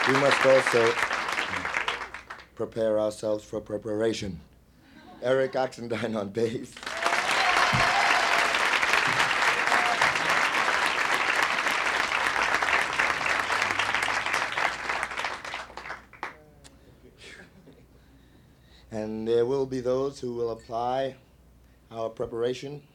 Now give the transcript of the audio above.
We must also prepare ourselves for preparation. Eric Oxendine on bass. And there will be those who will apply our preparation